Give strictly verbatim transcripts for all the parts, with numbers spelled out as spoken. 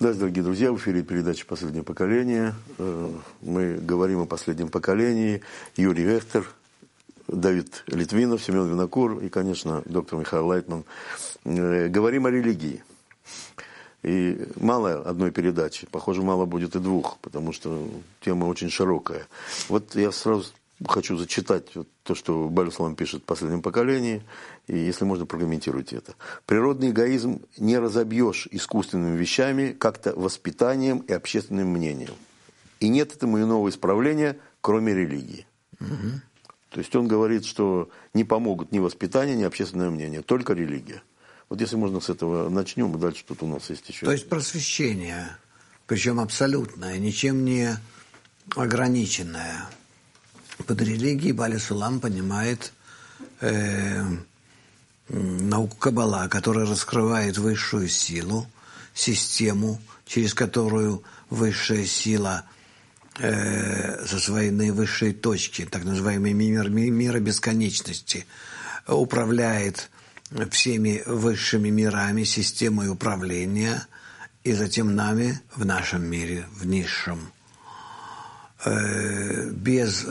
Да, дорогие друзья, в эфире передача «Последнее поколение». Мы говорим о последнем поколении. Юрий Вехтер, Давид Литвинов, Семен Винокур и, конечно, доктор Михаил Лайтман. Говорим о религии. И мало одной передачи, похоже, мало будет и двух, потому что тема очень широкая. Вот я сразу хочу зачитать вот то, что Балюслам пишет в «Последнем поколении», и, если можно, прокомментируйте это. «Природный эгоизм не разобьешь искусственными вещами, как-то воспитанием и общественным мнением. И нет этому иного исправления, кроме религии». Угу. То есть он говорит, что не помогут ни воспитание, ни общественное мнение, только религия. Вот если можно с этого начнем, и дальше тут у нас есть еще... То есть просвещение, причем абсолютное, ничем не ограниченное. Под религией Баля-Сулам понимает э, науку Каббала, которая раскрывает высшую силу, систему, через которую высшая сила э, со своей наивысшей точки, так называемый мир, мира бесконечности, управляет всеми высшими мирами, системой управления, и затем нами в нашем мире, в низшем. Без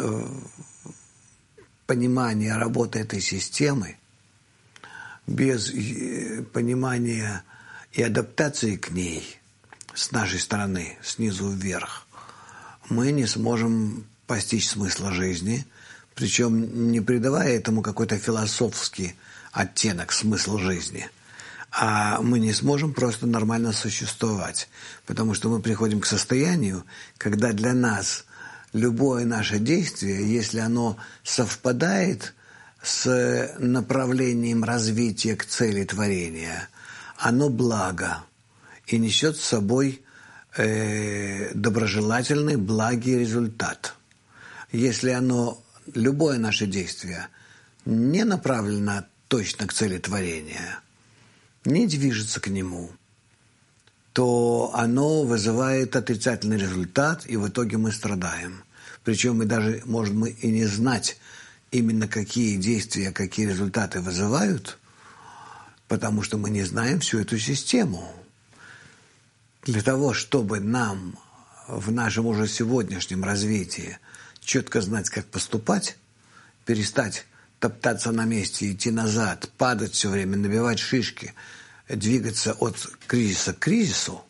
понимания работы этой системы, без понимания и адаптации к ней с нашей стороны, снизу вверх, мы не сможем постичь смысла жизни, причем не придавая этому какой-то философский оттенок, смысл жизни, а мы не сможем просто нормально существовать, потому что мы приходим к состоянию, когда для нас любое наше действие, если оно совпадает с направлением развития к цели творения, оно благо и несет с собой э, доброжелательный, благий результат. Если оно, любое наше действие не направлено точно к цели творения, не движется к нему, то оно вызывает отрицательный результат, и в итоге мы страдаем. Причем мы даже можем мы и не знать именно какие действия, какие результаты вызывают, потому что мы не знаем всю эту систему. Для того, чтобы нам в нашем уже сегодняшнем развитии четко знать, как поступать, перестать топтаться на месте, идти назад, падать все время, набивать шишки, двигаться от кризиса к кризису.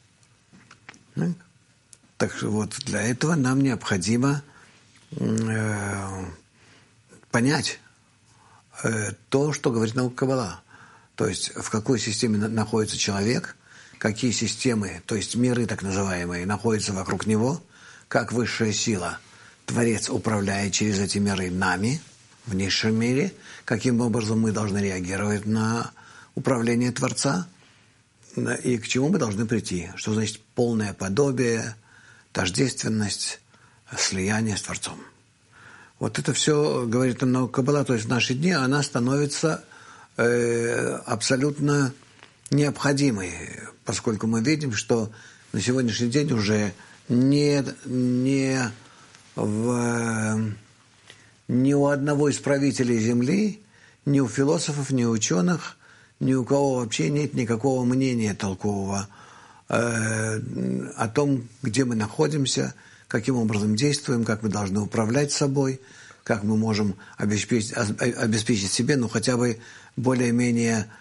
Так что вот для этого нам необходимо э, понять э, то, что говорит наука Каббала. То есть в какой системе находится человек, какие системы, то есть миры так называемые, находятся вокруг него, как высшая сила, Творец управляет через эти миры нами, в низшем мире, каким образом мы должны реагировать на управление Творца и к чему мы должны прийти. Что значит полное подобие, тождественность, слияние с Творцом. Вот это все, говорит нам наука Каббала, то есть в наши дни она становится э, абсолютно необходимой, поскольку мы видим, что на сегодняшний день уже не, не, в, ни у одного из правителей Земли, ни у философов, ни у ученых, ни у кого вообще нет никакого мнения толкового э, о том, где мы находимся, каким образом действуем, как мы должны управлять собой, как мы можем обеспечить, обеспечить себе, ну, хотя бы более-менее,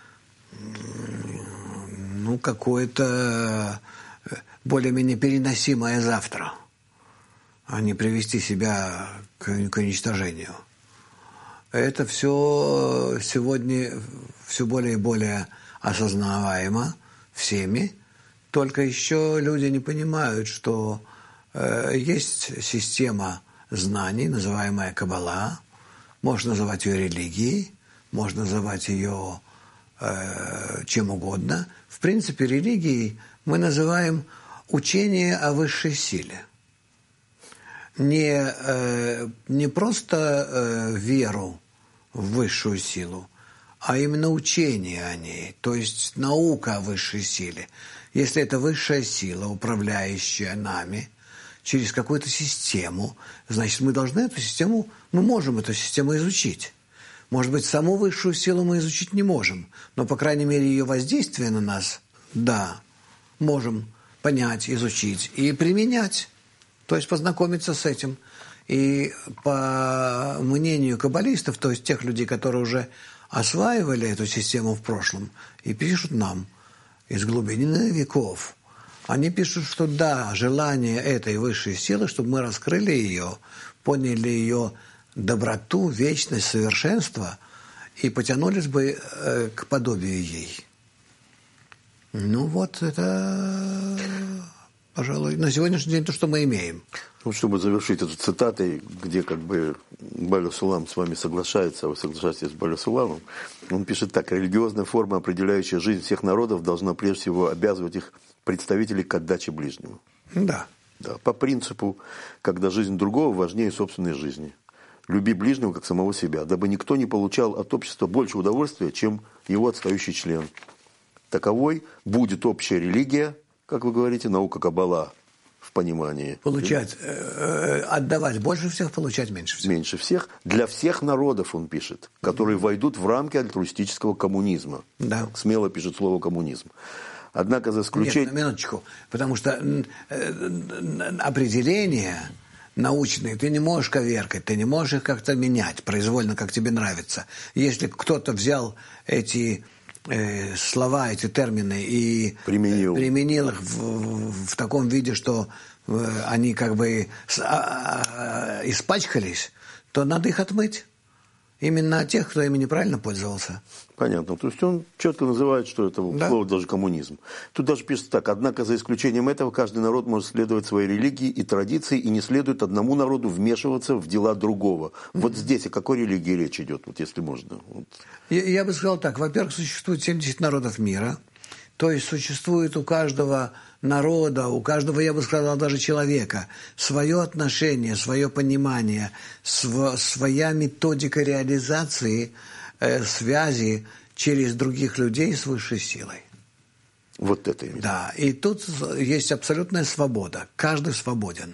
ну, какое-то более-менее переносимое завтра, а не привести себя к, к уничтожению. Это все сегодня все более и более осознаваемо всеми, только еще люди не понимают, что э, есть система знаний, называемая Каббала, можно называть ее религией, можно называть ее э, чем угодно. В принципе, религией мы называем учение о высшей силе. Не, э, не просто э, веру в высшую силу, а именно учение о ней, то есть наука о высшей силе. Если это высшая сила, управляющая нами через какую-то систему, значит, мы должны эту систему, мы можем эту систему изучить. Может быть, саму высшую силу мы изучить не можем, но, по крайней мере, ее воздействие на нас, да, можем понять, изучить и применять. То есть познакомиться с этим. И по мнению каббалистов, то есть тех людей, которые уже осваивали эту систему в прошлом, и пишут нам из глубины веков, они пишут, что да, желание этой высшей силы, чтобы мы раскрыли ее, поняли ее доброту, вечность, совершенство и потянулись бы э, к подобию ей. Ну вот это, пожалуй, на сегодняшний день то, что мы имеем. Ну, чтобы завершить эту цитатой, где как бы Баля Сулам с вами соглашается, а вы соглашаетесь с Баля Суламом, он пишет так: религиозная форма, определяющая жизнь всех народов, должна прежде всего обязывать их представителей к отдаче ближнему. Да. Да, по принципу, когда жизнь другого важнее собственной жизни. Люби ближнего, как самого себя, дабы никто не получал от общества больше удовольствия, чем его отстающий член. Таковой будет общая религия, как вы говорите, наука Каббала в понимании. Получать, э, отдавать больше всех, получать меньше всех. Меньше всех. Для всех народов, он пишет, которые войдут в рамки альтруистического коммунизма. Да. Так смело пишет слово коммунизм. Однако за исключением... Нет, на минуточку. Потому что определения научные ты не можешь коверкать, ты не можешь их как-то менять произвольно, как тебе нравится. Если кто-то взял эти э, слова, эти термины и применил, применил их в, в таком виде, что э, они как бы с, а, а, испачкались, то надо их отмыть. Именно от тех, кто ими неправильно пользовался. Понятно. То есть он четко называет, что это да. слово даже коммунизм. Тут даже пишется так: однако за исключением этого каждый народ может следовать своей религии и традиции, и не следует одному народу вмешиваться в дела другого. Mm-hmm. Вот здесь о какой религии речь идет, вот если можно? Вот. Я, я бы сказал так. Во-первых, существует семьдесят народов мира. То есть существует у каждого народа, у каждого, я бы сказал, даже человека, свое отношение, свое понимание, св- своя методика реализации э, связи через других людей с высшей силой. Вот это именно. Да, и тут есть абсолютная свобода. Каждый свободен.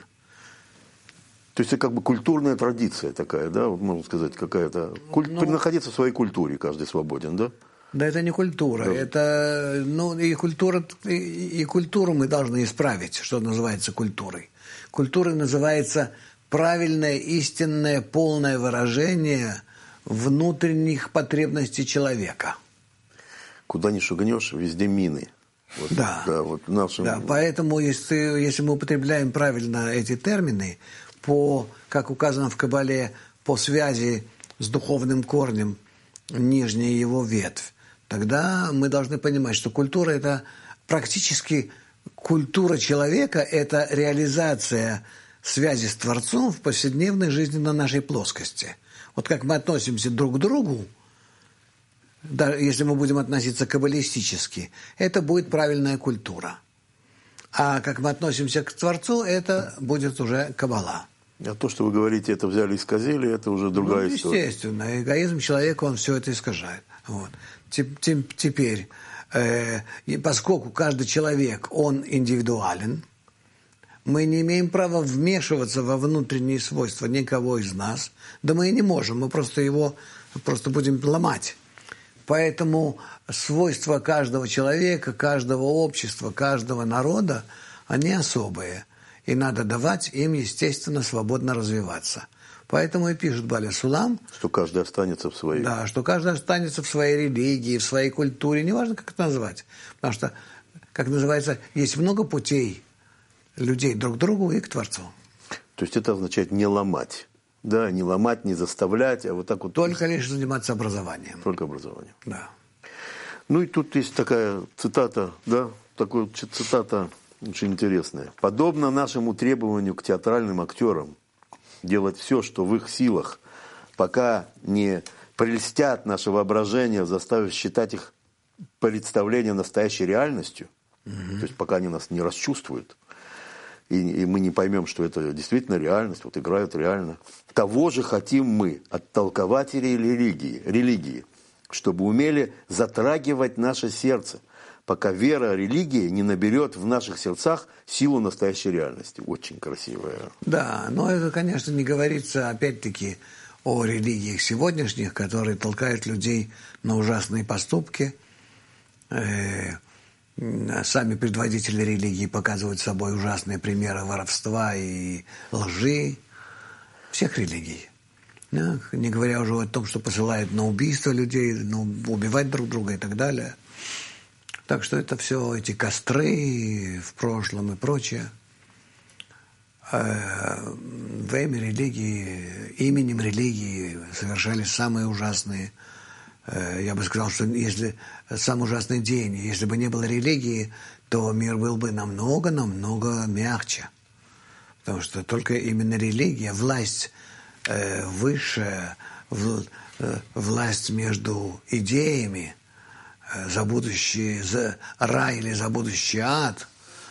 То есть это как бы культурная традиция такая, да, можно сказать, какая-то... Куль... Ну, находиться в своей культуре каждый свободен, да? Да, это не культура, да. Это, ну, и культура, и, и культуру мы должны исправить, что называется культурой. Культурой называется правильное, истинное, полное выражение внутренних потребностей человека. Куда ни шагнешь, везде мины. Вот, да. Да, вот нашим... да, поэтому если, если мы употребляем правильно эти термины, по, как указано в Каббале, по связи с духовным корнем, нижняя его ветвь, тогда мы должны понимать, что культура – это практически культура человека, это реализация связи с Творцом в повседневной жизни на нашей плоскости. Вот как мы относимся друг к другу, да, если мы будем относиться каббалистически, это будет правильная культура. А как мы относимся к Творцу, это будет уже каббала. А то, что вы говорите, это взяли и исказили, это уже другая ну, история. Естественно, эгоизм человека, он все это искажает. Вот. Теперь, э, поскольку каждый человек, он индивидуален, мы не имеем права вмешиваться во внутренние свойства никого из нас, да мы и не можем, мы просто его просто будем ломать. Поэтому свойства каждого человека, каждого общества, каждого народа, они особые. И надо давать им, естественно, свободно развиваться. Поэтому и пишет Баля Сулам, что каждый останется в своей... Да, что каждый останется в своей религии, в своей культуре, неважно, как это назвать. Потому что, как называется, есть много путей людей друг к другу и к Творцу. То есть это означает не ломать. Да, не ломать, не заставлять, а вот так вот... Только лишь заниматься образованием. Только образованием. Да. Ну и тут есть такая цитата, да, такая цитата очень интересная. «Подобно нашему требованию к театральным актерам делать все, что в их силах, пока не прельстят наше воображение, заставив считать их представление настоящей реальностью, mm-hmm. то есть пока они нас не расчувствуют, и, и мы не поймем, что это действительно реальность, вот играют реально. Того же хотим мы от толкователей религии, религии, чтобы умели затрагивать наше сердце, пока вера религии не наберет в наших сердцах силу настоящей реальности». Очень красивая. Да, но это, конечно, не говорится, опять-таки, о религиях сегодняшних, которые толкают людей на ужасные поступки, э, сами предводители религии показывают собой ужасные примеры воровства и лжи всех религий. Да? Не говоря уже о том, что посылают на убийство людей, на убивать друг друга и так далее. Так что это все эти костры в прошлом и прочее. Во имя религии, именем религии совершались самые ужасные. Я бы сказал, что если самый ужасный день, если бы не было религии, то мир был бы намного-намного мягче. Потому что только именно религия, власть э, высшая, в, э, власть между идеями, э, за будущий за рай или за будущий ад,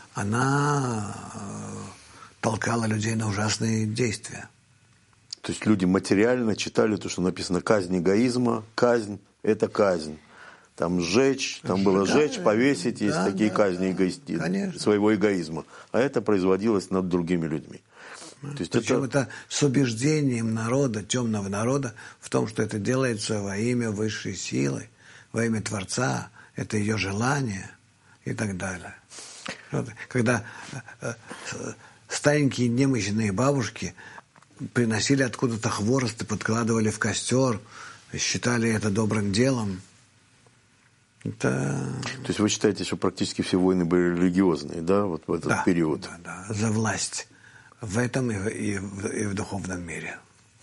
она э, толкала людей на ужасные действия. То есть люди материально читали то, что написано «казнь эгоизма», «казнь – это казнь». Там сжечь, там было да, сжечь, повесить, есть да, такие да, казни да, эгоисти, своего эгоизма. А это производилось над другими людьми. То есть Причем это... это с убеждением народа, темного народа, в том, что это делается во имя высшей силы, во имя Творца, это ее желание и так далее. Когда старенькие немощные бабушки приносили откуда-то хворост и подкладывали в костер, считали это добрым делом. Это... То есть вы считаете, что практически все войны были религиозные, да, вот в этот да, период? Да, да, за власть в этом и в, и в, и в духовном мире.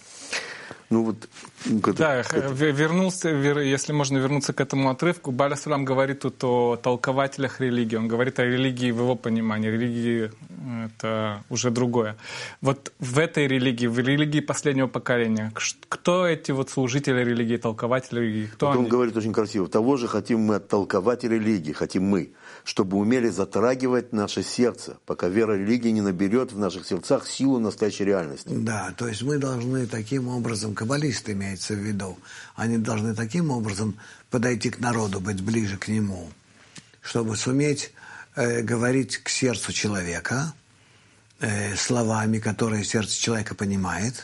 Ну вот, да, вернулся, если можно вернуться к этому отрывку, Бааль ас-Сулам говорит тут о толкователях религии, он говорит о религии в его понимании, религии это уже другое. Вот в этой религии, в религии последнего поколения, кто эти вот служители религии, толкователи религии, кто вот они? Он говорит очень красиво, того же хотим мы от толкователей религии, хотим мы, чтобы умели затрагивать наше сердце, пока вера религии не наберет в наших сердцах силу настоящей реальности. Да, то есть мы должны таким образом, каббалисты имеется в виду, они должны таким образом подойти к народу, быть ближе к нему, чтобы суметь э, говорить к сердцу человека э, словами, которые сердце человека понимает.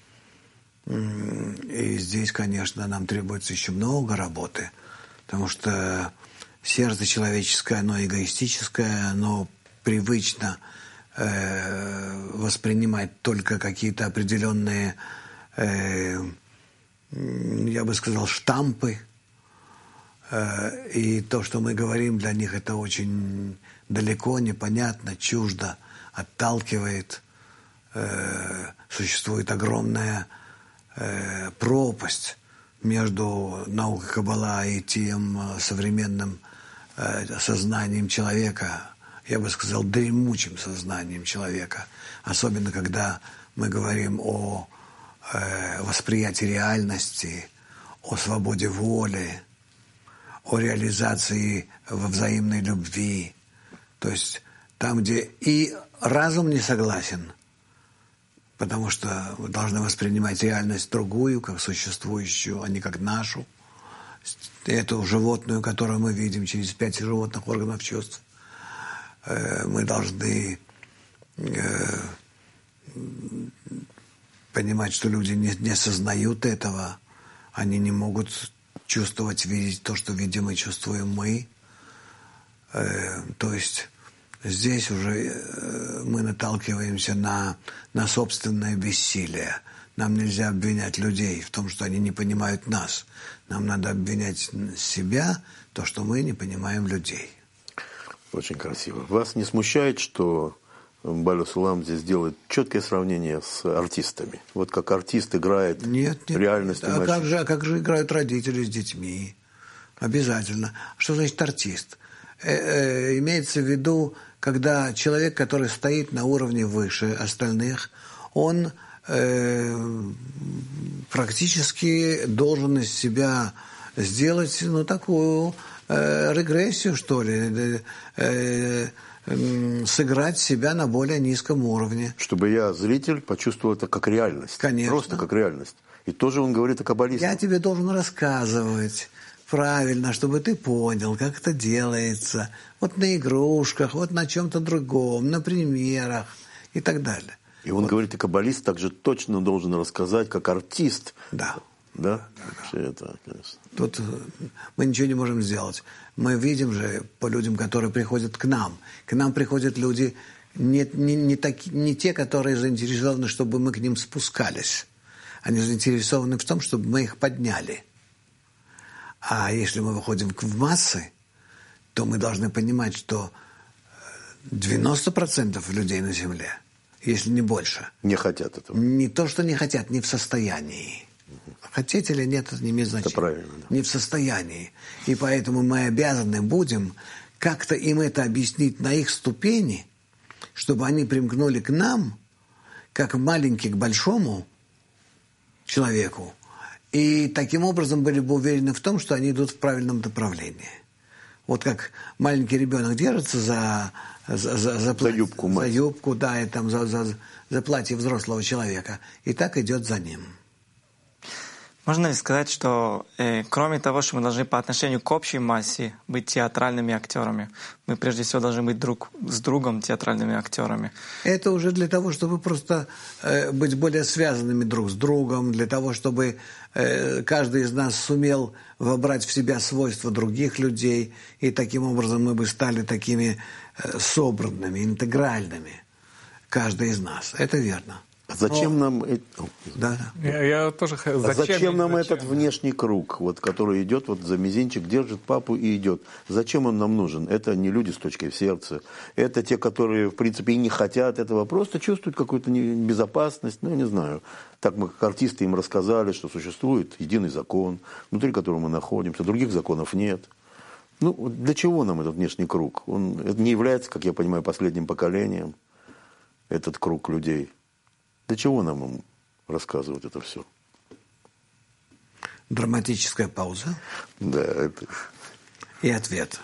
И здесь, конечно, нам требуется еще много работы, потому что сердце человеческое, оно эгоистическое, оно привычно э, воспринимать только какие-то определенные, э, я бы сказал, штампы. Э, и то, что мы говорим, для них это очень далеко, непонятно, чуждо, отталкивает. Э, существует огромная э, пропасть между наукой Каббала и тем современным сознанием человека, я бы сказал, дремучим сознанием человека, особенно когда мы говорим о э, восприятии реальности, о свободе воли, о реализации во взаимной любви. То есть там, где и разум не согласен, потому что мы должны воспринимать реальность другую, как существующую, а не как нашу, эту животную, которую мы видим через пять животных органов чувств. Мы должны понимать, что люди не, не осознают этого, они не могут чувствовать, видеть то, что видим и чувствуем мы. То есть здесь уже мы наталкиваемся на, на собственное бессилие. Нам нельзя обвинять людей в том, что они не понимают нас. Нам надо обвинять себя, то, что мы не понимаем людей. Очень красиво. Вас не смущает, что Бааль ас-Сулам здесь делает четкое сравнение с артистами? Вот как артист играет нет, нет, реальность. Нет. А как же, а как же играют родители с детьми? Обязательно. Что значит артист? Э, э, имеется в виду, когда человек, который стоит на уровне выше остальных, он практически должен из себя сделать, ну, такую э, регрессию, что ли, э, э, сыграть себя на более низком уровне. Чтобы я, зритель, почувствовал это как реальность. Конечно. Просто как реальность. И тоже он говорит о каббалистах. Я тебе должен рассказывать правильно, чтобы ты понял, как это делается. Вот на игрушках, вот на чем-то другом, на примерах и так далее. И он вот. говорит, и каббалист также точно должен рассказать, как артист, да. Да? Вообще это, конечно. Тут мы ничего не можем сделать. Мы видим же по людям, которые приходят к нам. К нам приходят люди не, не, не, таки, не те, которые заинтересованы, чтобы мы к ним спускались. Они заинтересованы в том, чтобы мы их подняли. А если мы выходим в массы, то мы должны понимать, что девяносто процентов людей на Земле, если не больше, не хотят этого. Не то, что не хотят, не в состоянии. Хотеть или нет, это не имеет значения. Это правильно, да. Не в состоянии. И поэтому мы обязаны будем как-то им это объяснить на их ступени, чтобы они примкнули к нам, как маленький к большому человеку, и таким образом были бы уверены в том, что они идут в правильном направлении. Вот как маленький ребенок держится за, за, за, за, платье, за юбку, за юбку, да, и там за, за, за платье взрослого человека, и так идет за ним. Можно ли сказать, что э, кроме того, что мы должны по отношению к общей массе быть театральными актерами, мы прежде всего должны быть друг с другом театральными актерами? Это уже для того, чтобы просто э, быть более связанными друг с другом, для того, чтобы э, каждый из нас сумел вобрать в себя свойства других людей, и таким образом мы бы стали такими э, собранными, интегральными, каждый из нас. Это верно. Зачем Но... нам... Да, да. Я, я тоже... Зачем, а зачем нам зачем? этот внешний круг, вот, который идет, вот за мизинчик держит папу и идет? Зачем он нам нужен? Это не люди с точкой в сердце. Это те, которые, в принципе, и не хотят этого, просто чувствуют какую-то безопасность. Ну, не знаю. Так мы, как артисты, им рассказали, что существует единый закон, внутри которого мы находимся. Других законов нет. Ну, для чего нам этот внешний круг? Он это не является, как я понимаю, последним поколением, этот круг людей. Для чего нам им рассказывать это все? Драматическая пауза. Да, это... И ответ.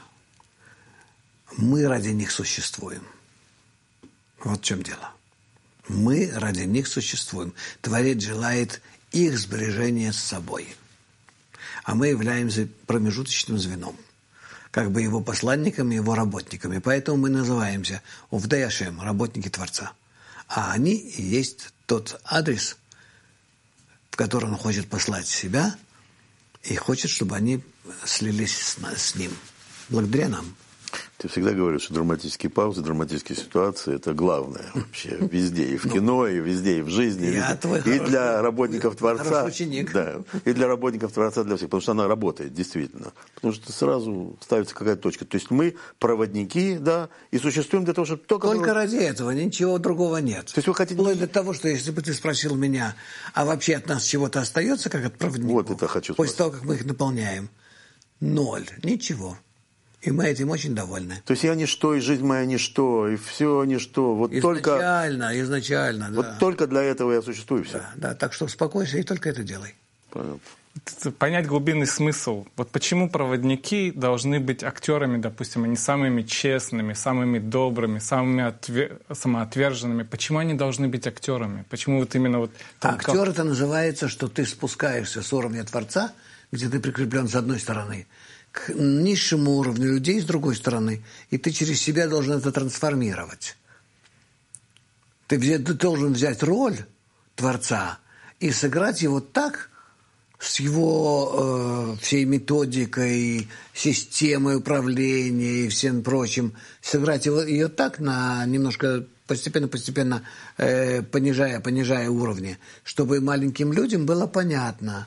Мы ради них существуем. Вот в чем дело. Мы ради них существуем. Творец желает их сближения с собой. А мы являемся промежуточным звеном. Как бы его посланниками, его работниками. Поэтому мы называемся Увдей Ашем, работники Творца. А они и есть тот адрес, в который он хочет послать себя, и хочет, чтобы они слились с, с ним, благодаря нам. Ты всегда говоришь, что драматические паузы, драматические ситуации – это главное вообще везде, и в кино, и везде, и в жизни. Я твой и для работников Творца. ученик. Да, и для работников Творца, для всех, потому что она работает, действительно. Потому что сразу ставится какая-то точка. То есть мы проводники, да, и существуем для того, чтобы только... Только ради этого, ничего другого нет. То есть вы хотите... Вплоть до того, что если бы ты спросил меня, а вообще от нас чего-то остается, как от проводников? Вот это хочу После спросить. того, как мы их наполняем. Ноль. Ничего. И мы этим очень довольны. То есть я ничто, и жизнь моя ничто, и все ничто. Вот изначально, только, изначально, да. Вот только для этого я существую, все. Да, да, так что успокойся и только это делай. Понятно. Понять глубинный смысл. Вот почему проводники должны быть актерами, допустим, они самыми честными, самыми добрыми, самыми отвер... самоотверженными. Почему они должны быть актерами? Почему вот именно вот... А актер это называется, что ты спускаешься с уровня Творца, где ты прикреплен с одной стороны, к низшему уровню людей с другой стороны, и ты через себя должен это трансформировать. Ты, ты должен взять роль Творца и сыграть его так, с его э, всей методикой, системой управления и всем прочим, сыграть его, ее так, на немножко постепенно-постепенно э, понижая, понижая уровни, чтобы маленьким людям было понятно.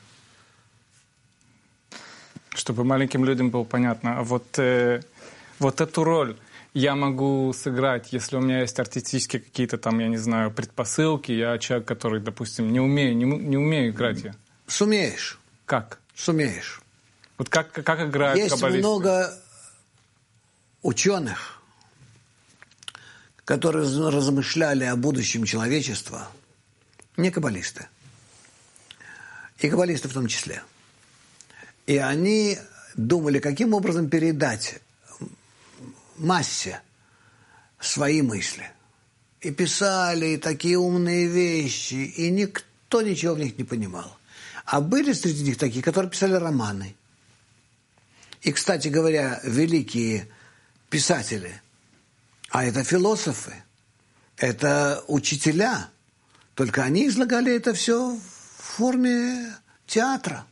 Чтобы маленьким людям было понятно. А вот, э, вот эту роль я могу сыграть, если у меня есть артистические какие-то там, я не знаю, предпосылки. Я человек, который, допустим, не умею, не, не умею играть я. Сумеешь. Как? Сумеешь. Вот как, как играют есть каббалисты? Есть много ученых, которые размышляли о будущем человечества, не каббалисты, и каббалисты в том числе. И они думали, каким образом передать массе свои мысли. И писали и такие умные вещи, и никто ничего в них не понимал. А были среди них такие, которые писали романы. И, кстати говоря, великие писатели, а это философы, это учителя, только они излагали это все в форме театра.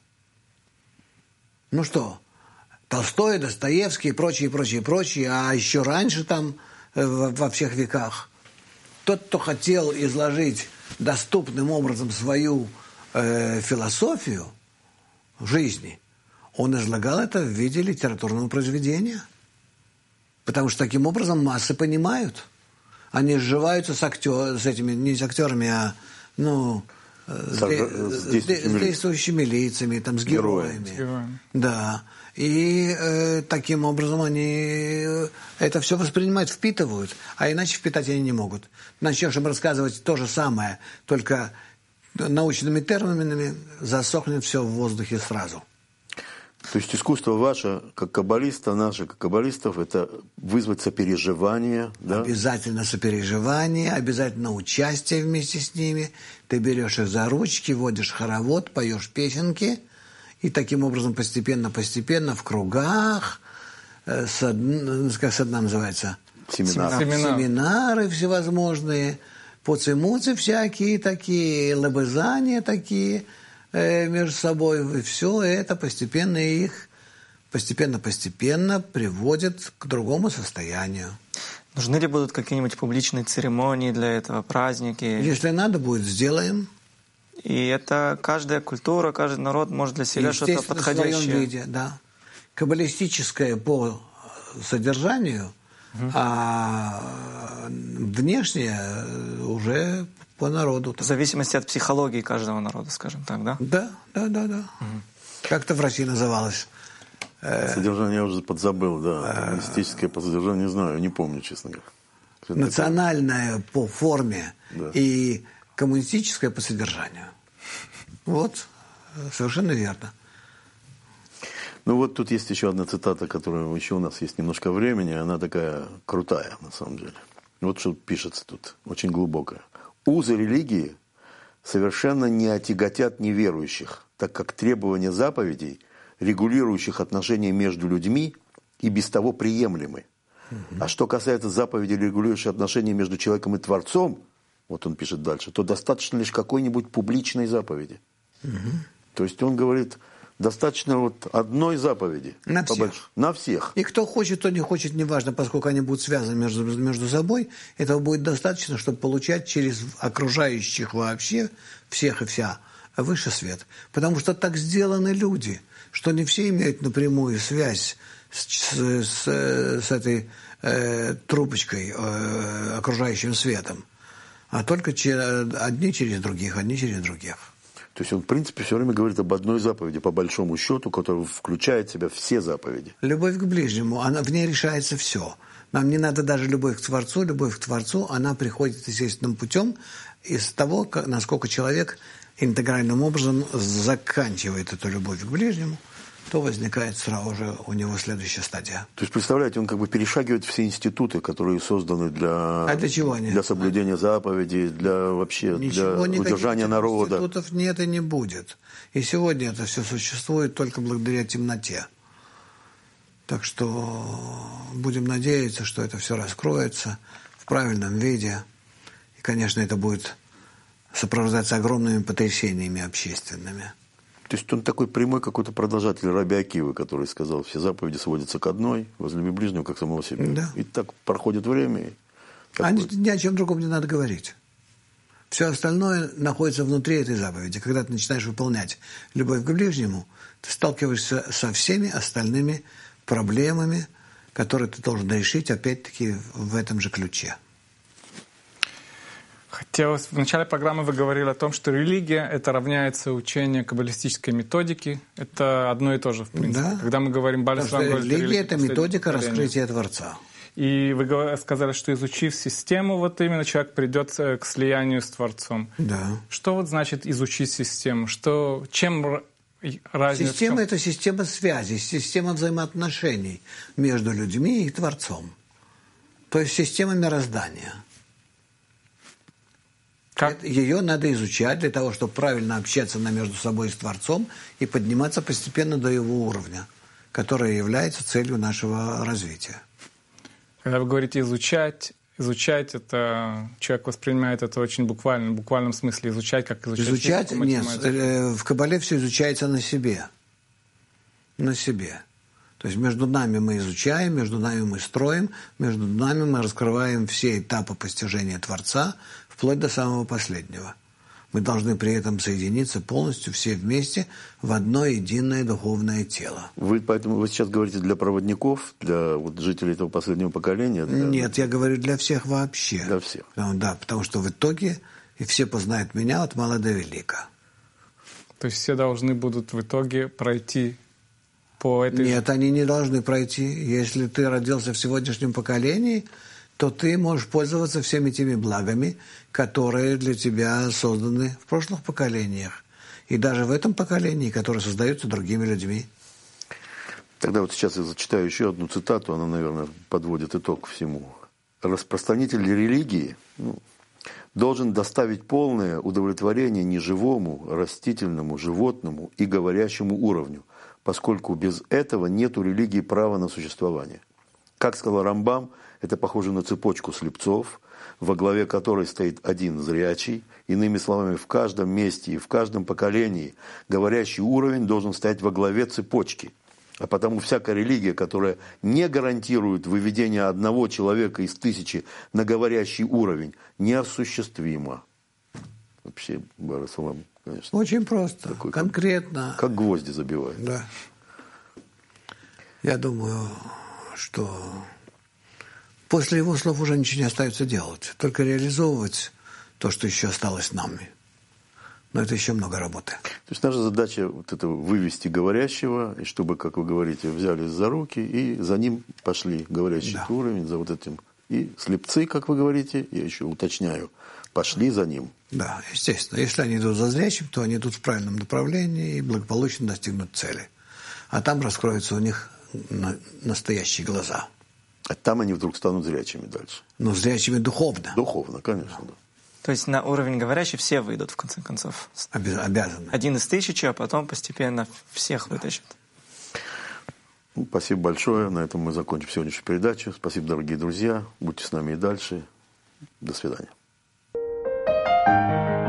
Ну что, Толстой, Достоевский и прочие, прочие, прочие, а еще раньше там, во всех веках, тот, кто хотел изложить доступным образом свою э, философию жизни, он излагал это в виде литературного произведения. Потому что таким образом массы понимают. Они сживаются с, актер, с этими, не с актерами, а ну, с, с, с, действующими, с действующими лицами, там, с героями. героями. Да. И э, таким образом они это все воспринимают, впитывают, а иначе впитать они не могут. Начнешь им рассказывать то же самое, только научными терминами, засохнет все в воздухе сразу. То есть искусство ваше, как каббалиста, наше, как каббалистов, это вызвать сопереживание, да? Обязательно сопереживание, обязательно участие вместе с ними. Ты берешь их за ручки, водишь хоровод, поешь песенки, и таким образом постепенно-постепенно в кругах, э, сад, как садна называется? Семинар. Семинар. Семинары всевозможные, поцемуцы всякие такие, лобызания такие э, между собой. И все это постепенно их, постепенно-постепенно приводит к другому состоянию. Нужны ли будут какие-нибудь публичные церемонии для этого, праздники? Если надо будет, сделаем. И это каждая культура, каждый народ может для себя что-то подходящее. В своем виде, да. Каббалистическое по содержанию, угу. а внешнее уже по народу. В зависимости от психологии каждого народа, скажем так, да? Да, да, да, да. Угу. Как-то в России называлось. Содержание я уже подзабыл, да. Каббалистическое по содержанию не знаю, не помню, честно говоря. Национальное по форме да. и коммунистическое по содержанию. Вот, совершенно верно. Ну вот тут есть еще одна цитата, которая еще у нас есть немножко времени, она такая крутая, на самом деле. Вот что пишется тут, очень глубокое. «Узы религии совершенно не отяготят неверующих, так как требования заповедей, регулирующих отношения между людьми, и без того приемлемы. А что касается заповедей, регулирующих отношения между человеком и Творцом, вот он пишет дальше, то достаточно лишь какой-нибудь публичной заповеди». Угу. То есть он говорит, достаточно вот одной заповеди. На всех. Побольше. На всех. И кто хочет, кто не хочет, неважно, поскольку они будут связаны между, между собой, этого будет достаточно, чтобы получать через окружающих вообще, всех и вся, выше свет. Потому что так сделаны люди, что не все имеют напрямую связь с, с, с этой э, трубочкой, э, окружающим светом. А только через, одни через других, одни через других. То есть он, в принципе, все время говорит об одной заповеди, по большому счету, которая включает в себя все заповеди. Любовь к ближнему, она, в ней решается все. Нам не надо даже любовь к Творцу. Любовь к Творцу, она приходит естественным путем из того, как, насколько человек интегральным образом заканчивает эту любовь к ближнему, то возникает сразу же у него следующая стадия. То есть, представляете, он как бы перешагивает все институты, которые созданы для, а для, чего они? для соблюдения заповедей, для вообще Ничего, для удержания народа. Институтов нет и не будет. И сегодня это все существует только благодаря темноте. Так что будем надеяться, что это все раскроется в правильном виде. И, конечно, это будет сопровождаться огромными потрясениями общественными. То есть он такой прямой какой-то продолжатель Раби Акивы, который сказал, все заповеди сводятся к одной, возлюби ближнего, как самого себя. Да. И так проходит время. И а ни, ни о чем другом не надо говорить. Все остальное находится внутри этой заповеди. Когда ты начинаешь выполнять любовь к ближнему, ты сталкиваешься со всеми остальными проблемами, которые ты должен решить, опять-таки, в этом же ключе. Хотелось, в начале программы вы говорили о том, что религия — это равняется учению каббалистической методики. Это одно и то же, в принципе. Да. Когда мы говорим... Потому что религия — это методика раскрытия Творца. И вы сказали, что изучив систему, вот именно человек придет к слиянию с Творцом. Да. Что вот значит изучить систему? Что, чем разница? Система — это система связи, система взаимоотношений между людьми и Творцом. То есть система мироздания. Как? Ее надо изучать для того, чтобы правильно общаться между собой и с Творцом и подниматься постепенно до его уровня, который является целью нашего развития. Когда вы говорите изучать, изучать это, человек воспринимает это очень буквально, в буквальном смысле изучать, как изучать. Изучать? Нет, в Кабале все изучается на себе. На себе. То есть между нами мы изучаем, между нами мы строим, между нами мы раскрываем все этапы постижения Творца, вплоть до самого последнего. Мы должны при этом соединиться полностью все вместе в одно единое духовное тело. Вы поэтому вы сейчас говорите для проводников, для вот, жителей этого последнего поколения? Для... Нет, я говорю для всех вообще. Для всех. Да, потому что в итоге и все познают меня от мала до велика. То есть все должны будут в итоге пройти по этой... Нет, они не должны пройти. Если ты родился в сегодняшнем поколении, то ты можешь пользоваться всеми теми благами, которые для тебя созданы в прошлых поколениях. И даже в этом поколении, которое создается другими людьми. Тогда вот сейчас я зачитаю еще одну цитату, она, наверное, подводит итог всему. Распространитель религии ну, должен доставить полное удовлетворение неживому, растительному, животному и говорящему уровню, поскольку без этого нет у религии права на существование. Как сказал Рамбам, это похоже на цепочку слепцов, во главе которой стоит один зрячий. Иными словами, в каждом месте и в каждом поколении говорящий уровень должен стоять во главе цепочки. А потому всякая религия, которая не гарантирует выведение одного человека из тысячи на говорящий уровень, неосуществима. Вообще, Барасалам, конечно. Очень просто, такой, конкретно. Как, как гвозди забивают. Да. Я думаю, что после его слов уже ничего не остается делать. Только реализовывать то, что еще осталось нами. Но это еще много работы. То есть наша задача вот это вывести говорящего, и чтобы, как вы говорите, взялись за руки и за ним пошли говорящий да. уровень, за вот этим. И слепцы, как вы говорите, я еще уточняю, пошли за ним. Да, естественно. Если они идут за зрячим, то они идут в правильном направлении и благополучно достигнут цели. А там раскроются у них настоящие глаза. А там они вдруг станут зрячими дальше. Ну, зрячими духовно. Духовно, конечно, да. То есть на уровень говорящих все выйдут, в конце концов. Обязаны. Один из тысячи, а потом постепенно всех да. вытащат. Ну, спасибо большое. На этом мы закончим сегодняшнюю передачу. Спасибо, дорогие друзья. Будьте с нами и дальше. До свидания.